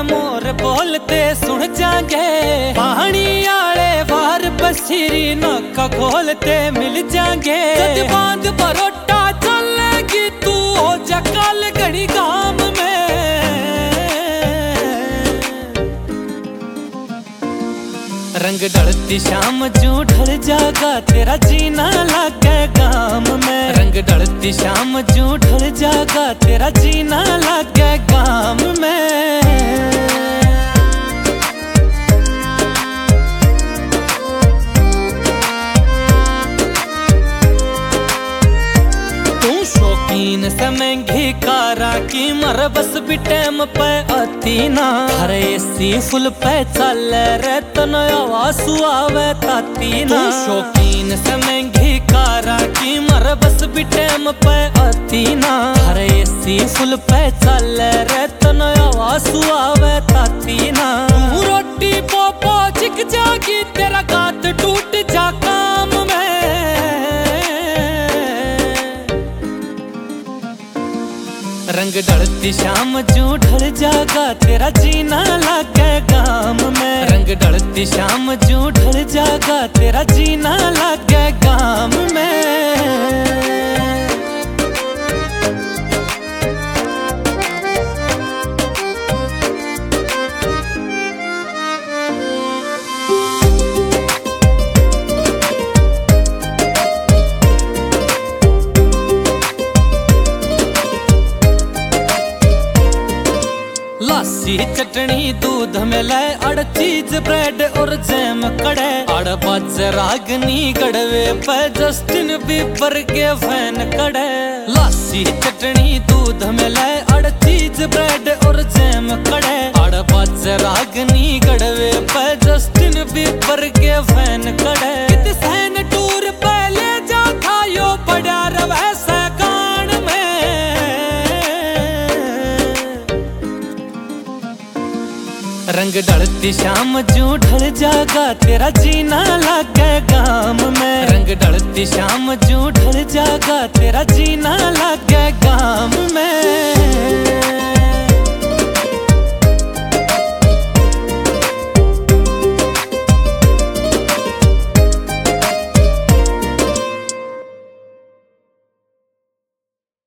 मोर बोलते सुन जाएंगे, पानी आले बार बसीरी नौका खोलते मिल जाएंगे। जद बांध परोटा चलेगी तू हो जा कल घड़ी गाम में। रंग ढलती शाम जू ढल जागा तेरा जीना लागे गाम में। रंग ढलती शाम जू ढल जागा तेरा जीना लागे गाम में। शौकीन से महंगी कारा की मर बस भी टाइम पे आती ना। हरे एसी फुल पे चल रे तन आवाज सुआवे ताती ना। शौकीन से महंगी कारा की मर बस भी टाइम पे आती ना। हरे एसी फुल पे चल रे तन आवाज सुआवे ताती ना। तू रोटी पोपो चिक जागी तेरा गात टूट जा काम में। रंग ढलती शाम जू ढल जागा तेरा जीना लागे गाम में। रंग ढलती शाम जू ढल जागा तेरा जीना लागे गाम में। लस्सी चटनी दूध में लाए अड़ चीज ब्रेड और जैम कड़े। अड़ बाज रागनी गड़वे पे जस्टिन बीबर के फैन कड़े। लस्सी चटनी दूध में लाए अड़ चीज ब्रेड और जैम कड़े। अड़ बाज रागनी गड़वे पे जस्टिन बीबर के फैन कड़े। कित सैन टूर पे ले जा था यो बड़ा रवै सकान में। रंग ढलती शाम जू ढल जागा तेरा जीना लागे गाम में। रंग ढलती शाम जू ढल जागा तेरा जीना लागे गाम में।